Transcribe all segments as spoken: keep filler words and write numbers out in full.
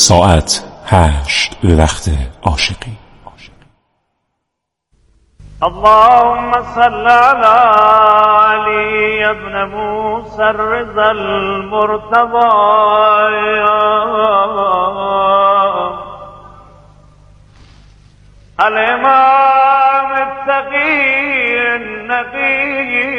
ساعت هشت به وقت عاشقی. اللهم صل على علي ابن موسى الرضا المرتضى الإمام التقي النقي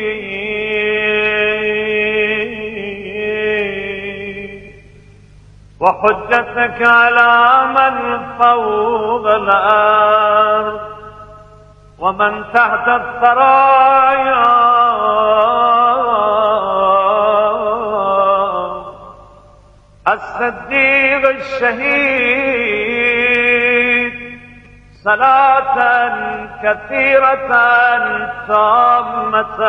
وحجتك على من فوق الأرض ومن تحت الثرايا الصديق الشهيد صلاة كثيرة تامة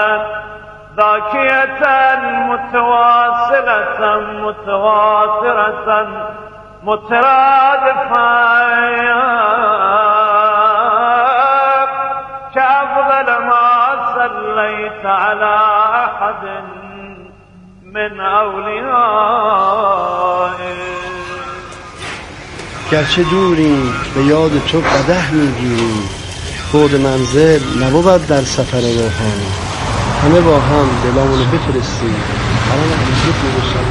ذاكية متواصلة متواترة مترادفة كأفضل ما صليت على أحد من أوليائك. گرچه دوریم به یاد تو قدح میگیریم، بعد منزل نبود در سفر روحانی. همه با هم دلامونو بفرستیم قرار همیشه پیرشن.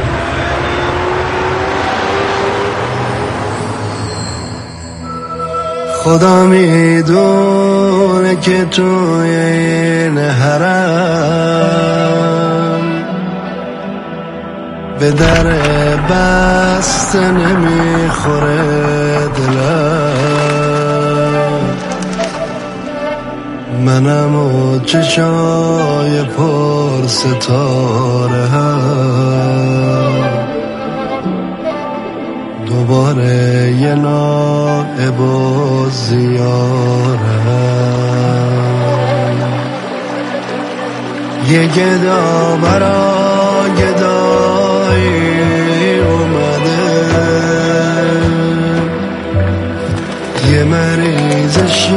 خدا میدونه که توی این حرم به در بسته نمیخوره دلم، منم و چشای پر ستاره هم دوباره یه نائب و زیارم، یه گدا برا گدایی اومده، یه مریض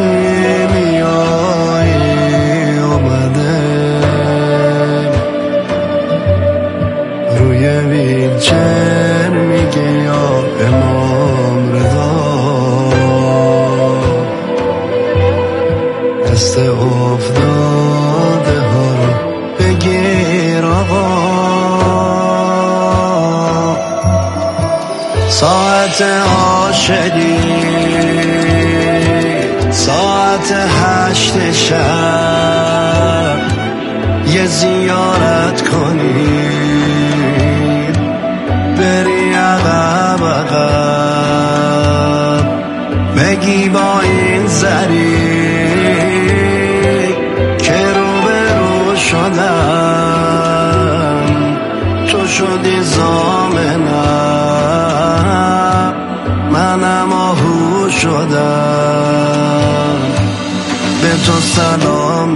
شیمیایی اومده، روی ویلچر میگه یا امام رضا، دست افتاده ها رو بگیر آقا. ساعت عاشقی ساعت هشت شب یه زیارت کنی، بری عقب عقب بگی با این زری که رو به رو شدم، تو شدی ضامنم، منم آهو شدم، به تو سلام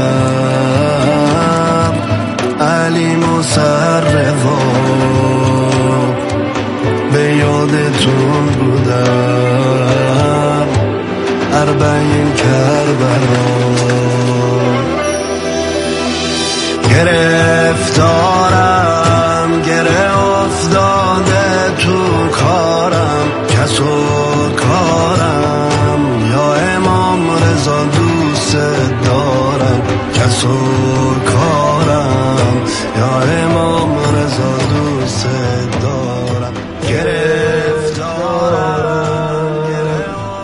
میدم علی مصرفا، به یادتون بودم اربعین کربلا. گرفتارم گره افتاده تو کارم، کس و کارم یا امام رضا دوست دارم، کس و کارم یا امام رضا دوست دارم. گرفتارم گره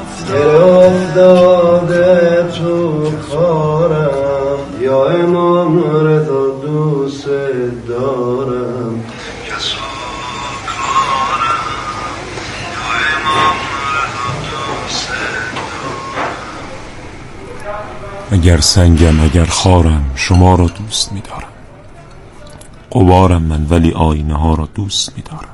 افتاده تو کارم یا امام رضا دوست دارم، کس و کارم یا امام رضا دوست دارم. اگر سنگم اگر خارم شما را دوست می‌دارم، غبارم من ولی آینه ها را دوست می‌دارم.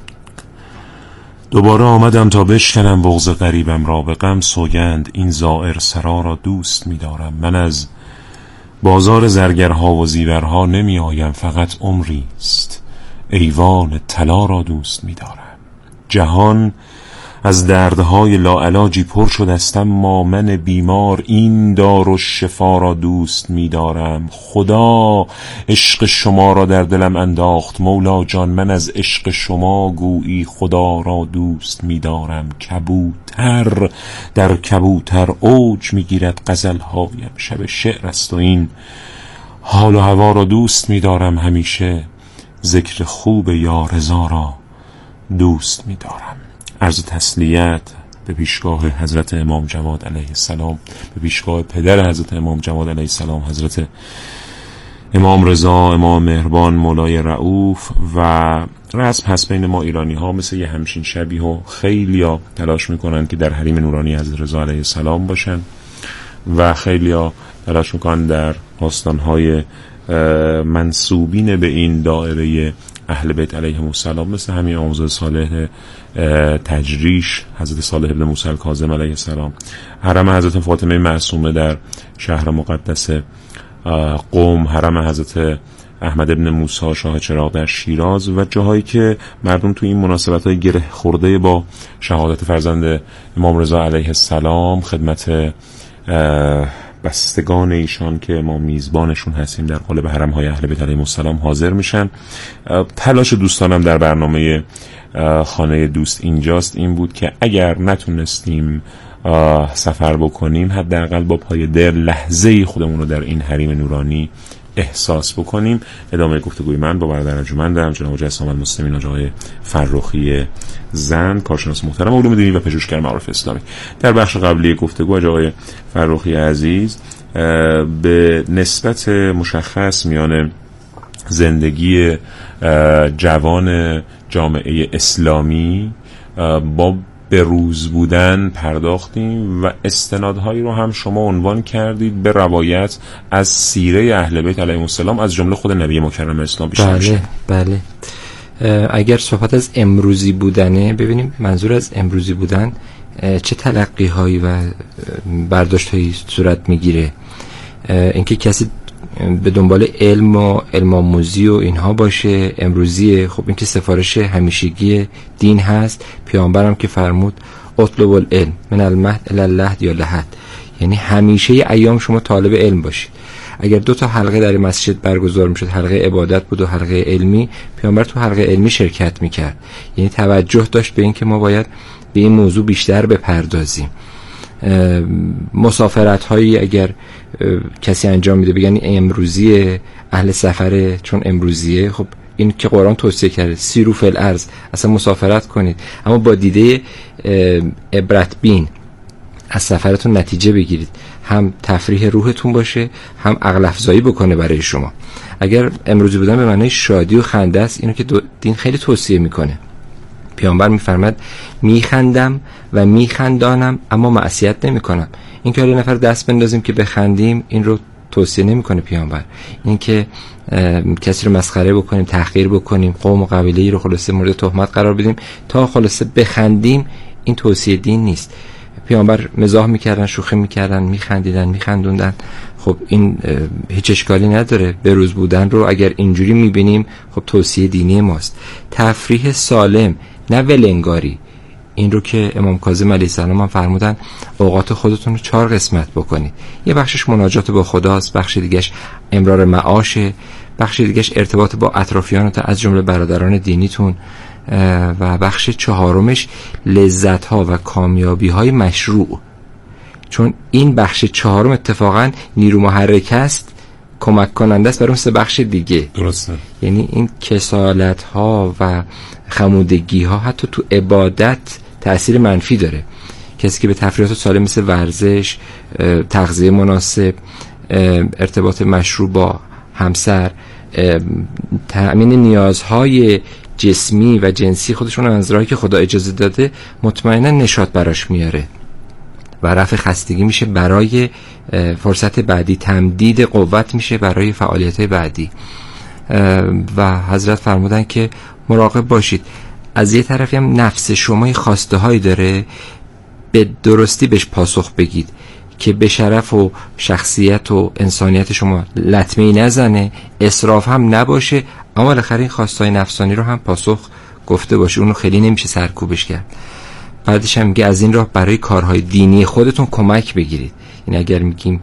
دوباره آمدم تا بشکنم بغض غریبم را، به غم سوگند این زائر سرا را دوست می‌دارم. من از بازار زرگرها و زیورها نمی آیم، فقط عمری است ایوان طلا را دوست می‌دارم. جهان از دردهای لاعلاجی پر شدستم، ما من بیمار این دار و شفا را دوست می‌دارم. خدا عشق شما را در دلم انداخت، مولا جان من از عشق شما گویی خدا را دوست می‌دارم. کبوتر در کبوتر اوج می‌گیرد غزل‌هایم، شب شعر است و این حال و هوا را دوست می‌دارم. همیشه ذکر خوب یا رضا را دوست می‌دارم. عرض تسلیت به پیشگاه حضرت امام جواد علیه السلام، به پیشگاه پدر حضرت امام جواد علیه السلام، حضرت امام رضا، امام مهربان، مولای رؤوف. و رسم هست بین ما ایرانی ها مثل یه همچین شبیه و خیلی ها تلاش میکنن که در حریم نورانی حضرت رضا علیه السلام باشن و خیلی ها تلاش میکنن در آستانهای منسوبین به این دائره اهل بیت علیهم السلام مثل همین آموزه صالح تجریش، حضرت صالح ابن موسی الکاظم علیه السلام، حرم حضرت فاطمه معصومه در شهر مقدس قم، حرم حضرت احمد ابن موسی شاه چراغ در شیراز و جاهایی که مردم تو این مناسبت‌های گره خورده با شهادت فرزند امام رضا علیه السلام خدمت بستگان ایشان که ما میزبانشون هستیم در قالب حرم‌های اهل بیت علیهم السلام حاضر میشن. تلاش دوستانم در برنامه خانه دوست اینجاست این بود که اگر نتونستیم سفر بکنیم حداقل با پای دل لحظه‌ای خودمون رو در این حریم نورانی احساس بکنیم. ادامه گفتگوی من با برادر ارجمندم جناب جسام المسلمین آقای فرخی زند، کارشناس محترم علوم دینی و پژوهشگر معارف اسلامی. در بخش قبلی گفتگو آقای فرخی عزیز به نسبت مشخص میان زندگی جوان جامعه اسلامی با به روز بودن پرداختیم و استنادهایی رو هم شما عنوان کردید به روایت از سیره اهل بیت علیهم السلام از جمله خود نبی مکرم اسلام بیشتر بله بله. اگر صحبت از امروزی بودنه، ببینیم منظور از امروزی بودن چه تلقی هایی و برداشت هایی صورت میگیره. اینکه کسی به دنبال علم و علم آموزی و اینها باشه امروزیه، خب این که سفارش همیشگی دین هست. پیامبرم که فرمود اطلب العلم من المهد الی اللحد یا لحد، یعنی همیشه ایام شما طالب علم باشید. اگر دو تا حلقه در مسجد برگزار میشد، حلقه عبادت بود و حلقه علمی، پیامبر تو حلقه علمی شرکت میکرد، یعنی توجه داشت به این که ما باید به این موضوع بیشتر بپردازیم. مسافرت هایی اگر کسی انجام میده بگن امروزی اهل سفره چون امروزیه، خب این که قرآن توصیه کرده سیرو فی الارض، اصلا مسافرت کنید اما با دیده عبرت بین از سفرتون نتیجه بگیرید، هم تفریح روحتون باشه هم عقل افزایی بکنه برای شما. اگر امروزی بودن به معنای شادی و خنده است، اینو که دین خیلی توصیه میکنه. پیامبر میفرماد میخندم و میخندانم اما معصیت نمیکنم. این که یه نفر دست بندازیم که بخندیم این رو توصیه نمیکنه پیامبر. این که کسی رو مسخره بکنیم، تحقیر بکنیم، قوم و قبیله‌ای رو خلاصه مورد تهمت قرار بدیم تا خلاصه بخندیم، این توصیه دین نیست. پیامبر مزاح میکردن، شوخی میکردن، میخندیدن، میخندوندن. خب این هیچ اشکالی نداره. به روز بودن رو اگر اینجوری میبینیم خب توصیه دینی ماست. تفریح سالم نه ولنگاری. این رو که امام کاظم علیه السلام هم فرمودن اوقات خودتون رو چهار قسمت بکنید. یه بخشش مناجات با خداست، بخش دیگهش امرار معاشه، بخش دیگهش ارتباط با اطرافیانتون از جمله برادران دینیتون و بخش چهارمش لذت ها و کامیابی های مشروع. چون این بخش چهارم اتفاقا نیرو محرک است، کمک کننده است برای اون سه بخش دیگه. درسته. یعنی این کسالت ها و خمودگی ها حتی تو عبادت تأثیر منفی داره. کسی که به تفریحات سالم مثل ورزش، تغذیه مناسب، ارتباط مشروع با همسر، تأمین نیازهای جسمی و جنسی خودشون از راهی که خدا اجازه داده، مطمئنا نشاط براش میاره و رفع خستگی میشه برای فرصت بعدی، تمدید قوت میشه برای فعالیت بعدی. و حضرت فرمودن که مراقب باشید، از یه طرفی هم نفس شما خواسته هایی داره، به درستی بهش پاسخ بگید که به شرف و شخصیت و انسانیت شما لطمه‌ای نزنه، اسراف هم نباشه، اما بالاخره این خواستهای نفسانی رو هم پاسخ گفته باشه. اونو خیلی نمیشه سرکوبش کرد. بعدش هم میگه از این راه برای کارهای دینی خودتون کمک بگیرید. این اگر میگیم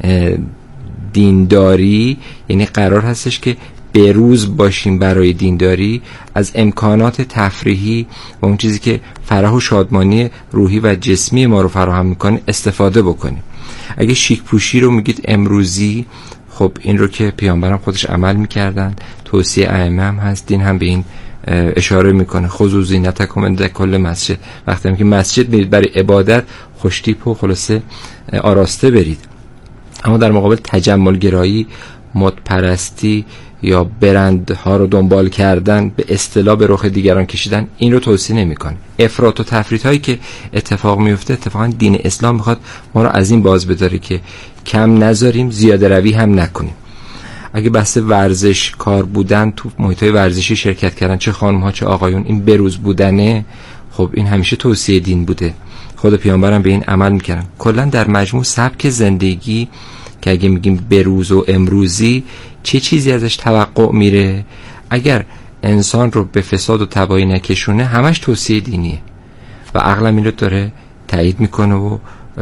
دینداری یعنی قرار هستش که بروز باشیم برای دینداری، از امکانات تفریحی و اون چیزی که فرح و شادمانی روحی و جسمی ما رو فراهم میکنه استفاده بکنیم. اگه شیک پوشی رو میگید امروزی، خب این رو که پیامبرم خودش عمل میکردن، توصیه ائمه هم هست، دین هم به این اشاره میکنه خذوا زینتکم عند کل مسجد. وقتی که مسجد میرید برای عبادت خوشتیپ و خلاصه آراسته برید. اما در مقابل تجمل گرایی، مد پرستی یا برندها رو دنبال کردن، به اصطلاح به رخ دیگران کشیدن، این رو توصیه نمیکنه. افراط و تفریط هایی که اتفاق میفته، اتفاقا دین اسلام میخواد ما رو از این باز بداره که کم نذاریم، زیاده روی هم نکنیم. اگه بحث ورزش کار بودن، تو محیطای ورزشی شرکت کردن، چه خانم ها چه آقایون، این بروز بودنه، خب این همیشه توصیه دین بوده. خود پیامبرم به این عمل میکردن. کلا در مجموع سبک زندگی که اگه میگیم بروز و امروزی، چه چیزی ازش توقع میره؟ اگر انسان رو به فساد و تباهی نکشونه، همش توصیه دینیه و عقلم این رو داره تایید میکنه و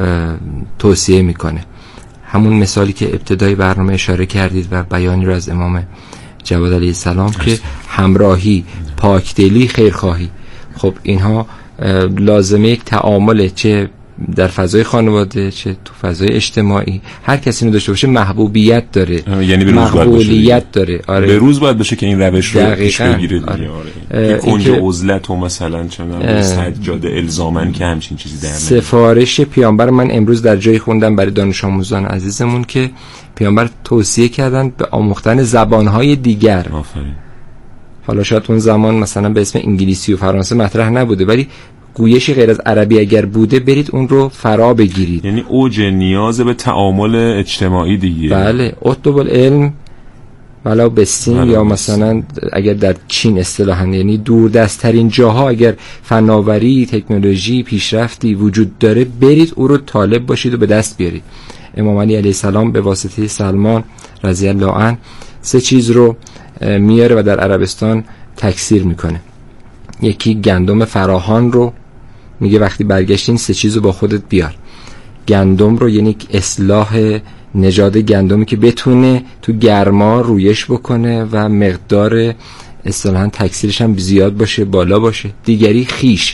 توصیه میکنه. همون مثالی که ابتدای برنامه اشاره کردید و بیانی رو از امام جواد علیه السلام که همراهی، پاکدلی، خیرخواهی، خب اینها لازمه یک تعامل، چه در فضای خانواده چه تو فضای اجتماعی، هر کسی رو داشته باشه محبوبیت داره، یعنی به روز مقبولیت داره. آره، به روز باید باشه که این روش رو پیش بگیره دیگه. آره. آره. کنج عزلت و مثلا چنان سجاده الزامن که همچین چیزی در سفارش پیامبر من امروز در جایی خوندم برای دانش آموزان عزیزمون که پیامبر توصیه کردن به آموختن زبان‌های دیگر. آفرین. حالا شاید اون زمان مثلا به اسم انگلیسی و فرانسه مطرح نبوده، ولی گویشی غیر از عربی اگر بوده برید اون رو فرا بگیرید. یعنی اوج نیاز به تعامل اجتماعی دیگه. بله، اطلب العلم ولو بالصین، یا مثلا اگر در چین اصطلاحاً یعنی دوردست‌ترین جاها اگر فناوری، تکنولوژی، پیشرفتی وجود داره، برید او رو طالب باشید و به دست بیارید. امام علی علیه السلام به واسطه سلمان رضی الله عنه سه چیز رو میاره و در عربستان تکثیر میکنه. یکی گندم فراهان رو میگه وقتی برگشتین سه چیز رو با خودت بیار. گندم رو یعنی اصلاح نژاد گندمی که بتونه تو گرما رویش بکنه و مقدار اصطلاحاً تکثیرش هم زیاد باشه، بالا باشه. دیگری خیش،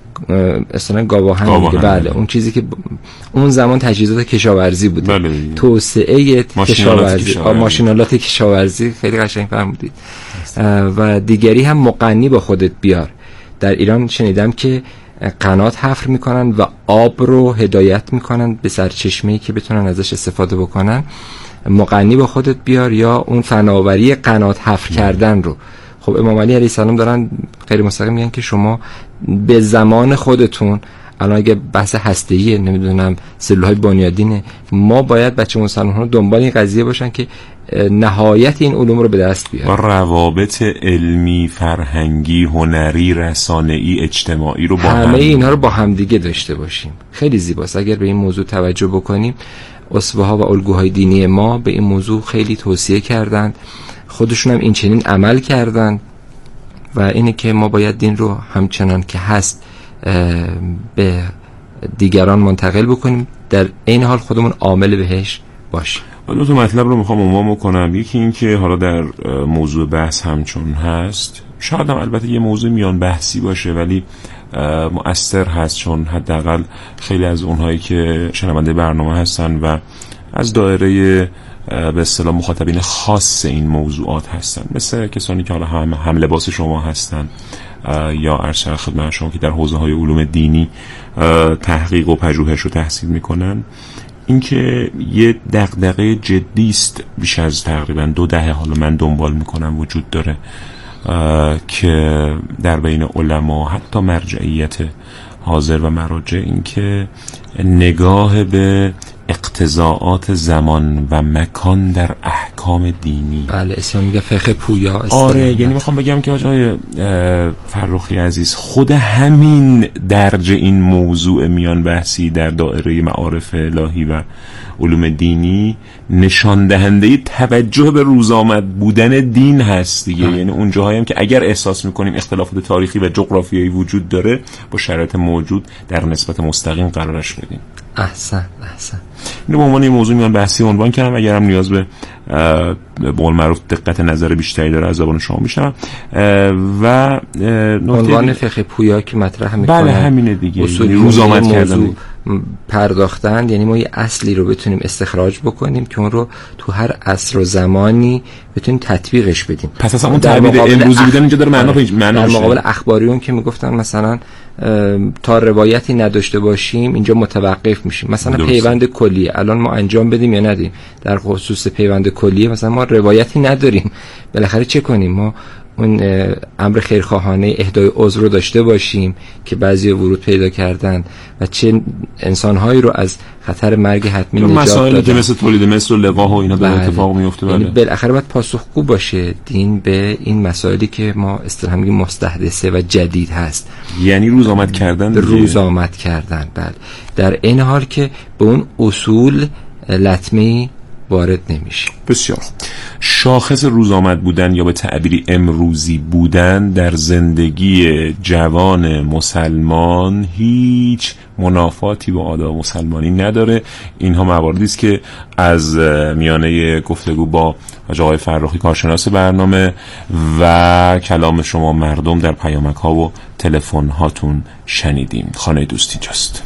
اصلا گاواهن میگه. بله، اون چیزی که اون زمان تجهیزات کشاورزی بوده. بله. توسعه کشاورزی، ماشینالات کشاورزی، خیلی قشنگ فرمودید. و دیگری هم مغنی با خودت بیار. در ایران شنیدم که قنات حفر میکنن و آب رو هدایت میکنن به سرچشمه‌ای که بتونن ازش استفاده بکنن. مغنی با خودت بیار یا اون فناوری قنات حفر کردن رو. خب امام علی علیه السلام دارن غیر مستقیم میگن که شما به زمان خودتون، الان اگه بحث هسته‌ایه، نمیدونم سلول‌های بنیادینه، ما باید بچه مسلمان‌ها دنبال این قضیه باشن که نهایت این علوم رو به دست بیارن. و روابط علمی، فرهنگی، هنری، رسانه‌ای، اجتماعی رو با همه هم، اینا رو با هم دیگه داشته باشیم. خیلی زیباست. اگر به این موضوع توجه بکنیم، اسوه‌ها و الگوهای دینی ما به این موضوع خیلی توصیه کردند، خودشون هم این چنین عمل کردند و اینه که ما باید دین رو همچنان که هست به دیگران منتقل بکنیم، در این حال خودمون عامل بهش باشیم. دو تا مطلب رو میخوام عنوان کنم. یکی این که حالا در موضوع بحث همچون هست، شاید هم البته یه موضوع میان بحثی باشه ولی مؤثر هست، چون حداقل خیلی از اونهایی که شنونده برنامه هستن و از دایره به اصطلاح مخاطبین خاص این موضوعات هستن، مثل کسانی که حالا هم هم لباس شما هستن یا ارشد خدمت شما که در حوزه های علوم دینی تحقیق و پژوهش رو تحصیل میکنن، اینکه یه دغدغه جدی است بیش از تقریبا دو دهه حالا من دنبال میکنم وجود داره که در بین علما، حتی مرجعیت حاضر و مراجع، اینکه نگاه به اقتضاعات زمان و مکان در احکام دینی. بله، اسم میگه فقه پویا. آره، یعنی میخوام بگم که آقای فرخی عزیز، خود همین درج این موضوع میان بحثی در دایره معارف الهی و علوم دینی نشان دهنده توجه به روز آمد بودن دین هست دیگه. اه. یعنی اون جاهایی هم که اگر احساس میکنیم اختلافات تاریخی و جغرافیایی وجود داره، با شرایط موجود در نسبت مستقیم قرارش بدیم. احسن احسن. اینو به عنوان این موضوع میان بحثی عنوان کردم. اگرم نیاز به به قول معروف دقت نظر بیشتری داره از زبان شما میشنم. و عنوان فقه پویا که مطرح میکنه، بله همینه دیگه، روز آمد کردن پرداختن، یعنی ما یه اصلی رو بتونیم استخراج بکنیم که اون رو تو هر عصر و زمانی بتونیم تطبیقش بدیم. پس اصلا اون تعبیر امروزی بودن اینجا داره معنا پیدا در مقابل اخباریون که میگفتن مثلا تا روایتی نداشته باشیم اینجا متوقف میشیم. مثلا درست. پیوند کلیه الان ما انجام بدیم یا ندیم؟ در خصوص پیوند کلیه مثلا ما روایتی نداریم، بالاخره چه کنیم؟ ما اون امر خیرخواهانه اهدای عذر رو داشته باشیم که بعضی ورود پیدا کردن و چه انسانهایی رو از خطر مرگ حتمی نجات دادن. مسائلی که مثل تولید مثل و لقاح و اینا در بله. اتفاق میفته. بله. یعنی بالاخره باید پاسخگو باشه دین به این مسائلی که ما اصطلاحاً میگیم مستحدثه و جدید هست. یعنی روز آمد کردن دیگه. روز آمد کردن بله. در این حال که به اون اصول لطمه‌ای وارد نمیشه. بسیار. شاخص روز آمد بودن یا به تعبیری امروزی بودن در زندگی جوان مسلمان هیچ منافاتی با آداب مسلمانی نداره. اینها مواردی است که از میانه گفتگو با آقای فرخی کارشناس برنامه و کلام شما مردم در پیامک ها و تلفن هاتون شنیدیم. خانه دوست اینجاست.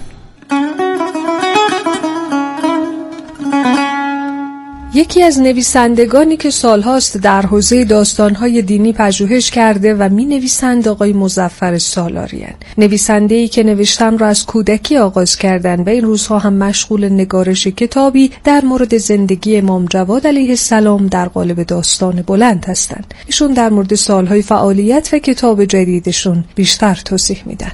یکی از نویسندگانی که سالهاست در حوزه داستان‌های دینی پژوهش کرده و می‌نویسند آقای مظفر سالاری‌اند. نویسنده‌ای که نوشتن را از کودکی آغاز کردن و این روزها هم مشغول نگارش کتابی در مورد زندگی امام جواد علیه السلام در قالب داستان بلند هستند. ایشون در مورد سالهای فعالیت و کتاب جدیدشون بیشتر توضیح میدن.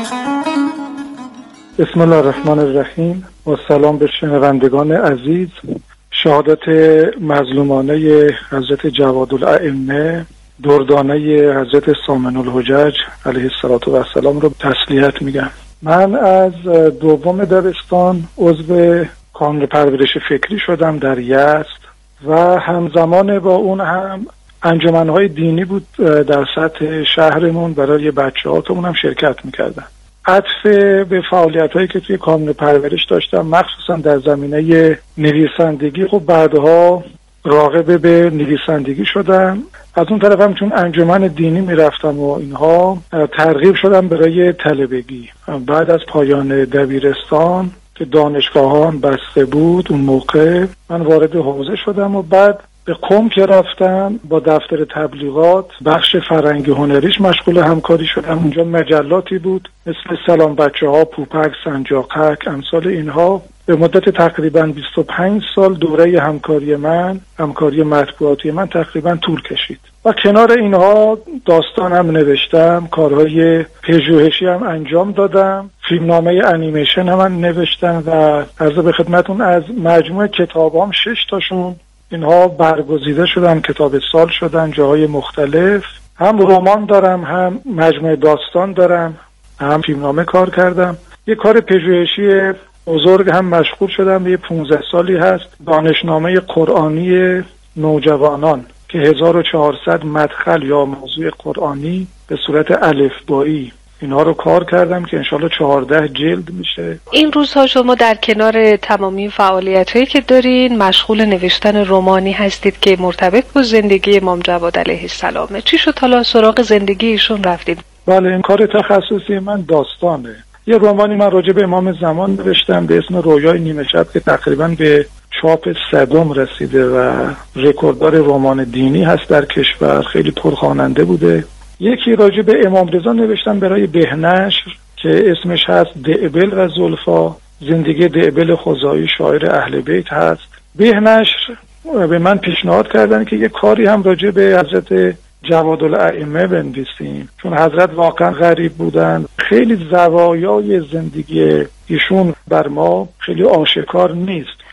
بسم الله الرحمن الرحیم و سلام به شنوندگان عزیز. شهادت مظلومانه حضرت جوادالائمه دردانه حضرت ثامن الحجج علیه السلام رو تسلیت میگم. من از دوم دبستان عضو کانون پرورش فکری شدم در یزد و همزمان با اون هم انجمنهای دینی بود در سطح شهرمون، برای بچه‌هاتمون هم شرکت میکردم. عطف به فعالیت‌هایی که توی کانون پرورش داشتم مخصوصا در زمینه نویسندگی، خب بعدها راغب به نویسندگی شدم. از اون طرف هم چون انجمن دینی میرفتم و اینها ترغیب شدم برای طلبگی. بعد از پایان دبیرستان که دانشگاهان بسته بود اون موقع من وارد حوزه شدم و بعد به قم که رفتم با دفتر تبلیغات بخش فرهنگی هنریش مشغول همکاری شدم. اونجا مجلاتی بود مثل سلام بچه ها، پوپک، سنجاقک، امثال اینها. به مدت تقریبا بیست و پنج سال دوره همکاری من، همکاری مطبوعاتی من تقریبا طول کشید و کنار اینها داستان هم نوشتم، کارهای پژوهشی هم انجام دادم، فیلمنامه انیمیشن هم من نوشتم و عرض به خدمتون از مجموع کتابام شش تاشون اینها برگزیده شدن، کتاب سال شدن جاهای مختلف. هم رمان دارم، هم مجموعه داستان دارم، هم فیلمنامه کار کردم. یه کار پژوهشی بزرگ هم مشغول شدم. یه پانزده سالی هست دانشنامه قرآنی نوجوانان که هزار و چهارصد مدخل یا موضوع قرآنی به صورت الفبایی اینها رو کار کردم که انشالله چهارده جلد میشه. این روزها شما در کنار تمامی فعالیت‌هایی که دارین مشغول نوشتن رمانی هستید که مرتبط با زندگی امام جواد علیه السلامه. چی شد حالا سراغ زندگی ایشون رفتید؟ بله، این کار تخصصی من داستانه. یه رمانی من راجع به امام زمان نوشتم به اسم رویای نیمه شب که تقریبا به چاپ صدم رسیده و رکورددار رمان دینی هست در کشور، خیلی پرخواننده بوده. یکی راجع به امام رضا نوشتم برای بهنشر که اسمش هست دعبل و زلفا، زندگی دعبل خزاعی شاعر اهل بیت هست. بهنشر به من پیشنهاد کردن که یه کاری هم راجع به حضرت جوادالائمه بنویسیم، چون حضرت واقعا غریب بودن. خیلی زوایای زندگی ایشون بر ما خیلی آشکار نیست.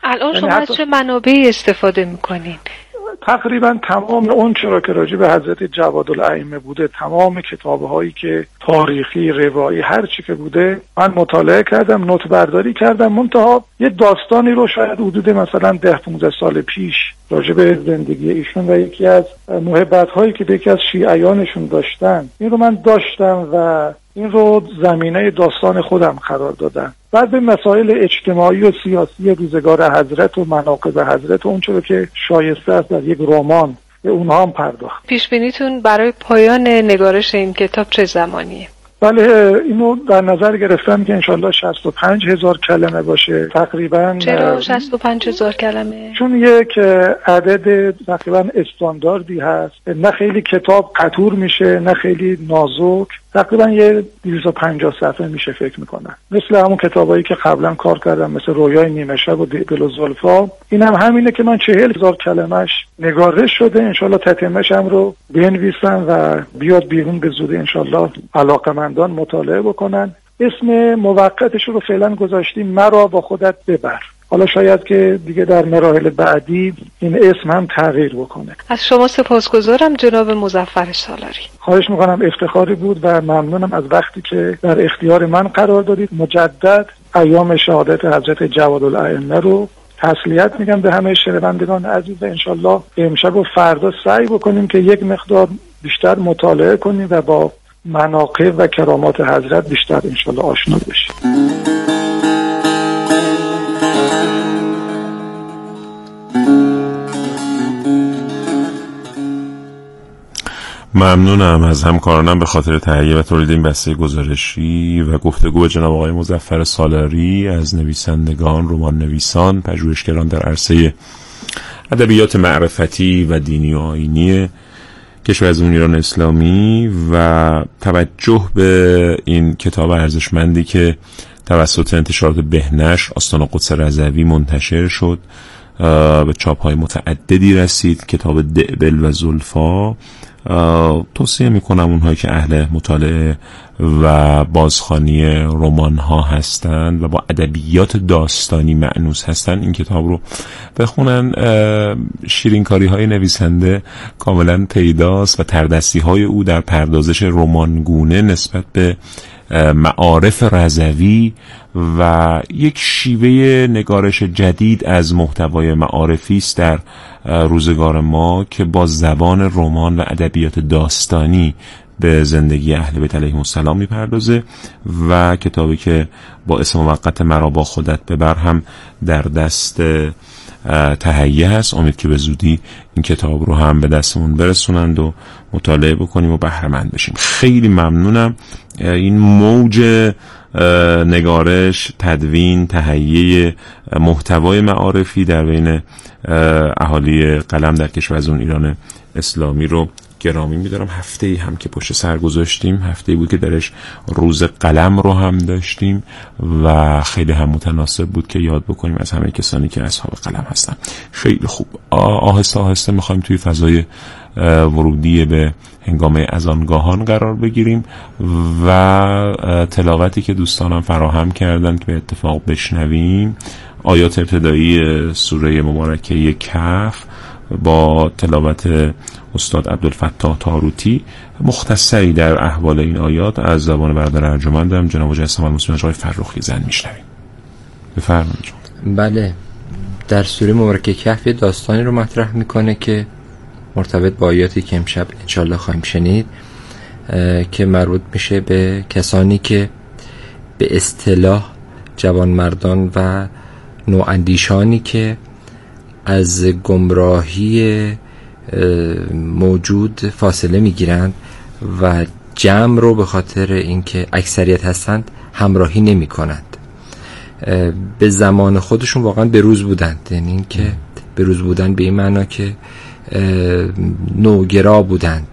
الان یعنی شما حتی... از چه منابعی استفاده میکنین؟ تقریبا تمام اون چرا که راجع به حضرت جوادالائمه بوده، تمام کتاب‌هایی که تاریخی، روایی، هر چی که بوده من مطالعه کردم، نوت برداری کردم. منتها یه داستانی رو شاید حدود مثلا ده پانزده سال پیش راجع به زندگی ایشون و یکی از محبت‌هایی که به یکی از شیعیانشون داشتن، این رو من داشتم و این رو زمینه داستان خودم قرار دادم. بعد به مسائل اجتماعی و سیاسی روزگار حضرت و مناقب حضرت و اون چرا که شایسته است در یک رمان به اونها هم پرداخت. پیش بینیتون برای پایان نگارش این کتاب چه زمانیه؟ بله، اینو در نظر گرفتم که انشالله شصت و پنج هزار کلمه باشه تقریبا. چرا شصت و پنج هزار کلمه؟ چون یک عدد تقریبا استانداردی هست، نه خیلی کتاب قطور میشه نه خیلی نازک، تقریبا یه دویست و پنجاه صفحه میشه فکر میکنم، مثل همون کتابایی که قبلا کار کردم مثل رویای نیمه شب و دل و زلفا. این هم همینه که من چهل هزار کلمش نگارش شده، انشالله تتمش هم رو بنویسم و بیاد بیرون به زودی انشالله علاقمندان مطالعه بکنن. اسم موقتش رو فعلا گذاشتیم مرا با خودت ببر. حالا شاید که دیگه در مراحل بعدی این اسم هم تغییر بکنه. از شما سپاسگزارم جناب مظفر سالاری. خواهش میکنم، افتخاری بود و ممنونم از وقتی که در اختیار من قرار دادید. مجدد ایام شهادت حضرت جوادالائمه رو تسلیت میگم به همه شنوندگان عزیز و انشالله امشب و فردا سعی بکنیم که یک مقدار بیشتر مطالعه کنیم و با مناقب و کرامات حضرت بیشتر انشالله آشنا بشیم. ممنونم از همکارانم به خاطر تهیه و تولید این بسته گزارشی و گفتگو جناب آقای مظفر سالاری از نویسندگان، رمان نویسان، پژوهشگران در عرصه ادبیات معرفتی و دینی و آیینی کشور از اون ایران اسلامی و توجه به این کتاب ارزشمندی که توسط انتشارات بهنشر آستان قدس رضوی منتشر شد، به چاپ‌های متعددی رسید. کتاب دئبل و زلفا توصیه میکنم اونهایی که اهل مطالعه و بازخوانی رمان ها هستند و با ادبیات داستانی مأنوس هستند این کتاب رو بخونن. شیرینکاری های نویسنده کاملا پیداست و تردستی های او در پردازش رمانگونه نسبت به معارف رضوی و یک شیوه نگارش جدید از محتوای معارفی است در روزگار ما که با زبان رمان و ادبیات داستانی به زندگی اهل بیت علیهم السلام میپردازه و کتابی که با اسم موقت مرا با خودت ببر هم در دست تهیه هست. امید که به زودی این کتاب رو هم به دستمون برسونند و مطالعه بکنیم و بهره مند بشیم. خیلی ممنونم. این موج نگارش، تدوین، تهیه محتوای معارفی در بین اهالی قلم در کشور از اون ایران اسلامی رو گرامی می‌دارم. هفته‌ای هم که پشت سر گذاشتیم، هفته‌ای بود که درش روز قلم رو هم داشتیم و خیلی هم متناسب بود که یاد بکنیم از همه کسانی که اصحاب قلم هستن. خیلی خوب. آهسته آهسته می‌خوایم توی فضای ورودی به هنگامه اذانگاهان قرار بگیریم و تلاوتی که دوستانم فراهم کردن که به اتفاق بشنویم آیات ابتدایی سوره مبارکه کهف با تلاوت استاد عبدالفتاح تاروتی، مختصری در احوال این آیات از زبان برادر ارجمندم جناب مجسم المسلمین آقای فرخی زن میشنویم. بفرمایید. بله، در سوره مبارکه کهف داستانی رو مطرح میکنه که مرتبط با آیاتی که امشب انشالله خواهیم شنید که مربوط میشه به کسانی که به اصطلاح جوانمردان و نواندیشانی که از گمراهی موجود فاصله میگیرند و جمع رو به خاطر اینکه اکثریت هستند همراهی نمی کنند. به زمان خودشون واقعا به روز بودند، یعنی اینکه به روز بودن به این معنا که نوگرا بودند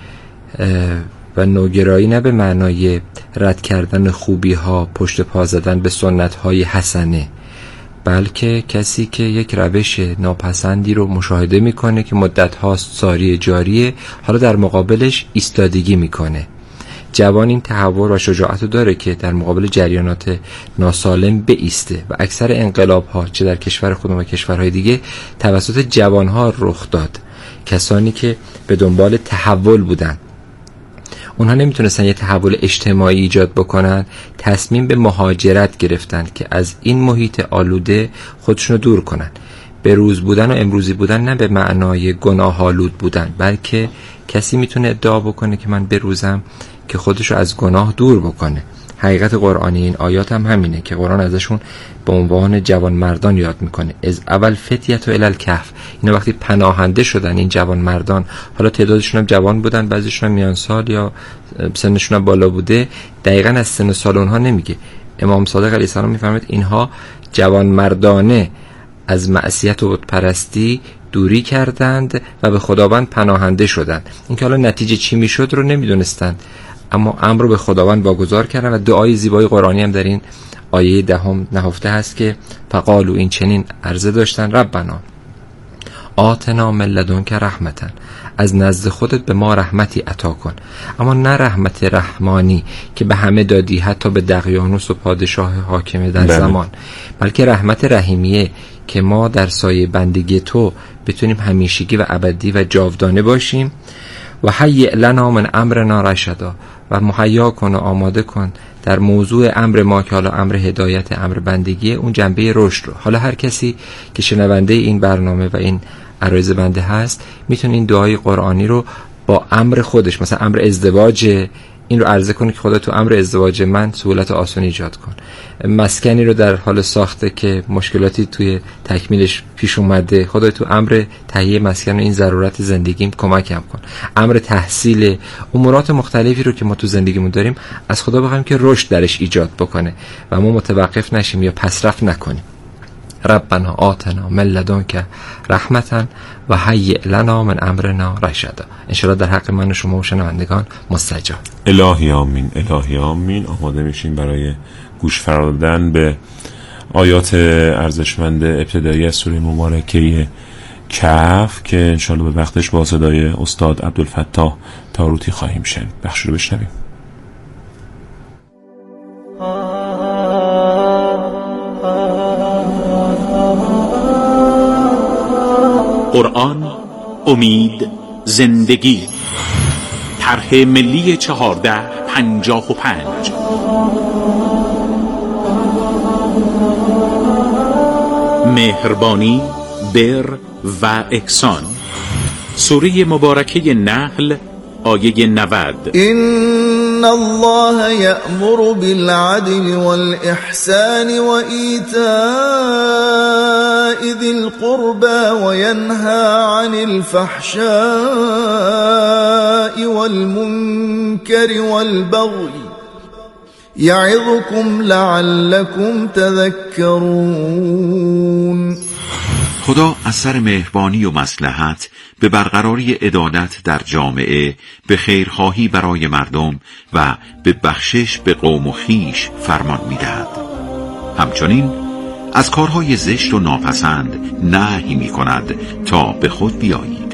و نوگرایی نه به معنای رد کردن خوبی ها، پشت پا زدن به سنت های حسنه، بلکه کسی که یک روش ناپسندی رو مشاهده میکنه که مدت هاست ساری جاریه، حالا در مقابلش ایستادگی میکنه جوان این تحول و شجاعت رو داره که در مقابل جریانات ناسالم بایسته و اکثر انقلاب ها چه در کشور خودمون و کشورهای دیگه توسط جوان ها رخ داد. کسانی که به دنبال تحول بودن، اونها نمیتونستن یه تحول اجتماعی ایجاد بکنن، تصمیم به مهاجرت گرفتن که از این محیط آلوده خودشونو دور کنن. به روز بودن و امروزی بودن نه به معنای گناه آلود بودن، بلکه کسی میتونه ادعا بکنه که من بروزم که خودشو از گناه دور بکنه. حقیقت قرآنی این آیات هم همینه که قرآن ازشون به عنوان جوان مردان یاد میکنه. از اول فتیت و الالکهف، اینا وقتی پناهنده شدن این جوان مردان، حالا تعدادشون هم جوان بودن، بعضیشون هم میان سال یا سنشون هم بالا بوده، دقیقاً از سن سال اونها نمیگه. امام صادق علیه السلام میفرماید اینها جوان مردانه از معصیت و بتپرستی دوری کردند و به خداوند پناهنده شدند. اینکه حالا نتیجه چی میشد رو نمیدونستند، اما امر رو به خداوند واگذار کردن و دعای زیبای قرآنی هم در این آیه دهم نهفته هست که فقالو، این چنین عرضه داشتن، ربنا آتنا من لدنک رحمتا، از نزد خودت به ما رحمتی عطا کن. اما نه رحمت رحمانی که به همه دادی، حتی به دقیانوس و پادشاه حاکم در بله. زمان، بلکه رحمت رحیمیه که ما در سایه بندگی تو بتونیم همیشگی و ابدی و جاودانه باشیم. و هیئ لنا من امرنا رشدا، و مهیا کن و آماده کن در موضوع امر ما که حالا امر هدایت، امر بندگی، اون جنبه رشد رو. حالا هر کسی که شنونده این برنامه و این عرایض بنده هست میتونه این دعای قرآنی رو با امر خودش، مثلا امر ازدواج، این رو عرضه کنه که خدا تو امر ازدواج من سهولت آسان ایجاد کن. مسکنی رو در حال ساخته که مشکلاتی توی تکمیلش پیش اومده، خدا تو امر تهیه مسکن و این ضرورت زندگیم کمکم کن. امر تحصیل، امورات مختلفی رو که ما تو زندگیمون داریم از خدا بخوایم که رشد درش ایجاد بکنه و ما متوقف نشیم یا پسرفت نکنیم. ربنا آتنا من لدنک رحمتا و هیئ لنا من امرنا رشدا. انشاءالله در حق من و شما و شنوندگان مستجاب. الهی آمین، الهی آمین. آماده میشیم برای گوش فرادن به آیات ارزشمند ابتدایی از سوره مبارکه کهف که انشاءالله به وقتش با صدای استاد عبدالفتاح تاروتی خواهیم شنید. بخش رو بشنویم. قرآن، امید، زندگی. طرح ملی چهارده پنجاه و پنج. مهربانی، بر و احسان. سوره مبارکه نحل آیه نود. إن الله يأمر بالعدل والإحسان وإيتاء ذي القربى وينهى عن الفحشاء والمنكر والبغي يعظكم لعلكم تذكرون. خدا از سر مهربانی و مصلحت به برقراری عدالت در جامعه، به خیرخواهی برای مردم و به بخشش به قوم و خویش فرمان می‌دهد. همچنین از کارهای زشت و ناپسند نهی می‌کند تا به خود بیایید.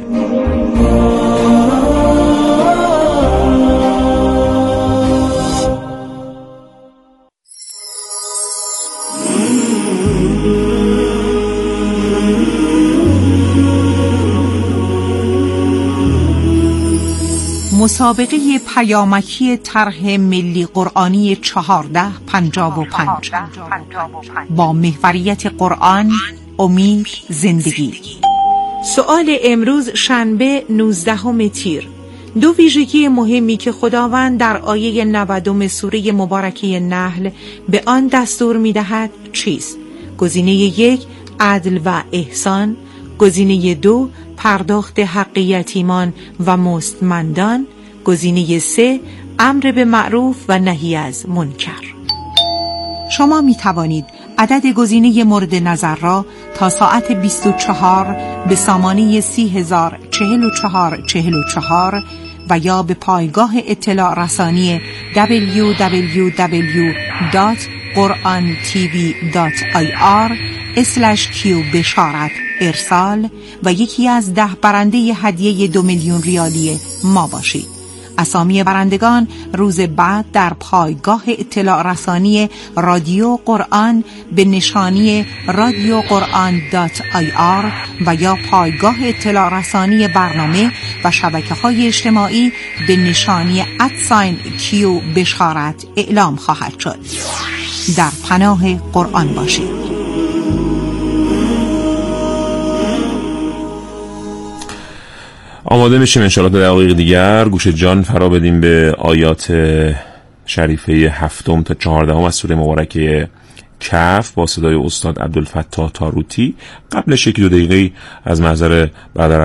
مسابقه پیامکی طرح ملی قرآنی چهارده پنجاه و پنج با محوریت قرآن، امید، زندگی. سؤال امروز شنبه نوزدهم تیر. دو ویژگی مهمی که خداوند در آیه نودم سوره مبارکه نحل به آن دستور می‌دهد چیست؟ گزینه یک عدل و احسان، گزینه دو پرداخت حق یتیمان و مستمندان، گزینه سه امر به معروف و نهی از منکر. شما می توانید عدد گزینه مورد نظر را تا ساعت بیست و چهار به سامانه سی هزار چهل و چهار چهل و چهار و یا به پایگاه اطلاع رسانی دبلیو دبلیو دبلیو دات قرآن تی وی دات آی آر اسلش کیو بشارت ارسال و یکی از ده برنده هدیه دو میلیون ریالی ما باشید. اسامی برندگان روز بعد در پایگاه اطلاع رسانی رادیو قرآن به نشانی رادیو قرآن دات آی آر و یا پایگاه اطلاع رسانی برنامه و شبکه‌های اجتماعی به نشانی ادساین کیو بشارت اعلام خواهد شد. در پناه قرآن باشید. آماده میشیم انشاءالله در دقایق دیگر گوش جان فرا بدیم به آیات شریفه هفتم تا چهاردهم از سوره مبارکه کهف با صدای استاد عبدالفتاح تاروتی. قبلش یکی دو دقیقه از محضر برادر